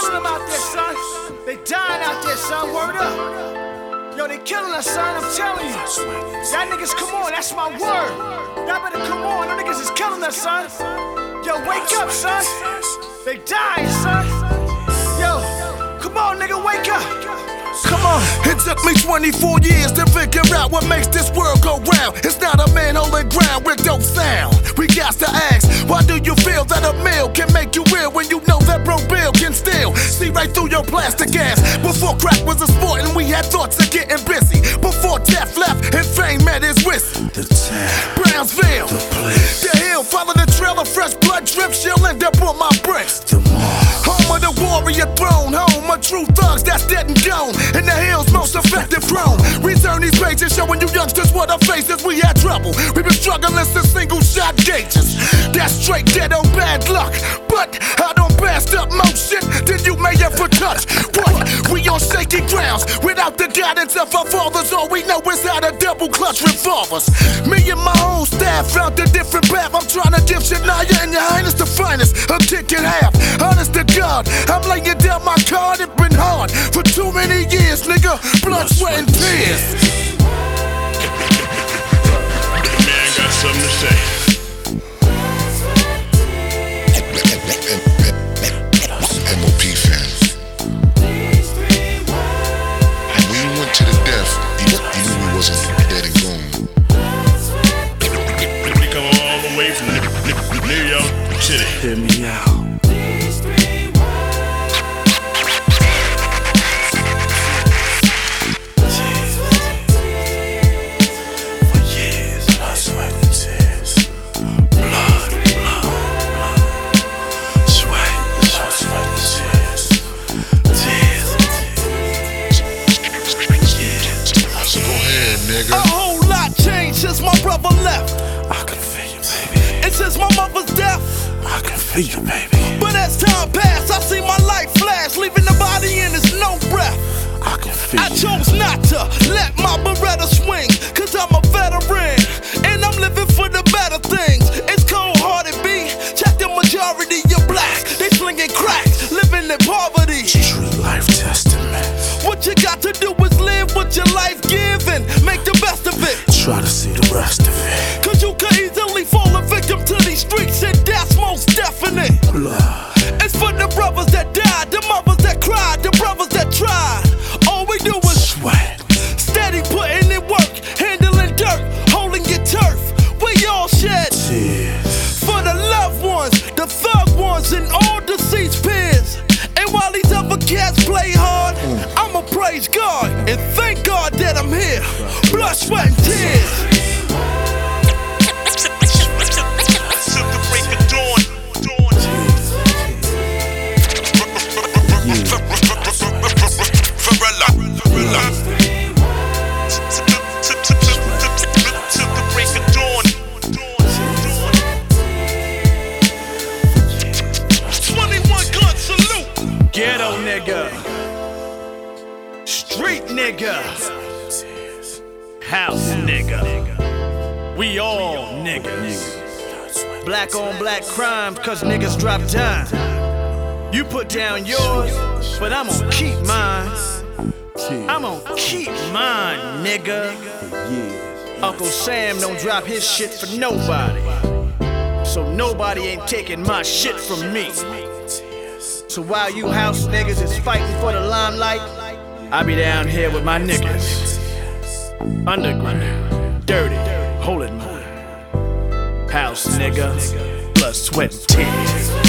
killing them out there, son. They dying out there, son. Word up. Yo, they killing us, son. I'm telling you. Y'all niggas, come on. That's my word. Y'all better come on. Them niggas is killing us, son. Yo, wake up, son. They dying, son. Yo, come on, nigga, wake up. Come on. It took me 24 years to figure out what makes this world go round. It's not a man holding ground with dope sound. We got to ask, why do you feel that a meal can make you ill when you know that bro Bill can still see right through your plastic ass? Before crack was a sport and we had thoughts of getting busy. Before death left and fame met his whistle. The town, Brownsville, the hill, follow the trail of fresh blood drip. She'll end up on my bricks. the mall, Home of the warrior throne, home of true thugs that's dead and gone. In the hills, most effective throne. Return these pages showing you youngsters what our faces. We had trouble, we been struggling since single shot gauges. That's straight dead on bad luck. But I don't blast up more shit than you may ever touch. What? We on shaky grounds. Without the guidance of our fathers, all we know is how to double clutch revolvers. Me and my whole staff found a different path. I'm trying to give Shania and your highness the finest a kick in half. Honest to God, I'm laying down my card. It been hard for too many years, nigga. Blood, sweat, and tears. The man got something to say. MOP fans. When we went to the death, you knew we wasn't dead and gone. We come all the way from New York City. hear me out. For years, blood, sweat, and tears. Blood, sweat, sweat, and tears. Tears, So go ahead, nigga. A whole lot changed since my brother left. I can feel you, baby. And since my mother's death. I can feel you, baby. But as time passed, I see my life flash, leaving the body in its no breath. I can feel I you. chose not to let my Beretta swing, cause I'm a veteran, and I'm living for the better things. It's cold-hearted, B. Check the majority of blacks. They slinging crack, living in poverty. True life testament. What you got to do is live what your life given. Make the best of it. Try to see the rest of it. Cause you could easily fall a victim to these streets, and that's most definite. Blood, It's for the brothers that died, the mothers that cried, the brothers that tried. All we do is sweat, steady putting in work, handling dirt, holding your turf. We all shed tears. for the loved ones, the thug ones, and all deceased peers. And while these other cats play hard, I'ma praise God and thank God that I'm here. Blood, sweat, and tears. Till the break of dawn. Varela. Till the break of dawn. 21 gun salute. Ghetto nigga. Street nigga. House nigga. We all niggas. Black on black crimes, cause niggas drop dime. You put down yours, but I'm gonna keep mine. I'm gonna keep mine, nigga. Uncle Sam don't drop his shit for nobody. So nobody ain't taking my shit from me. So while you house niggas is fighting for the limelight, I be down here with my niggas. Underground, dirty, holding mine. House nigga, blood, sweat, and tears.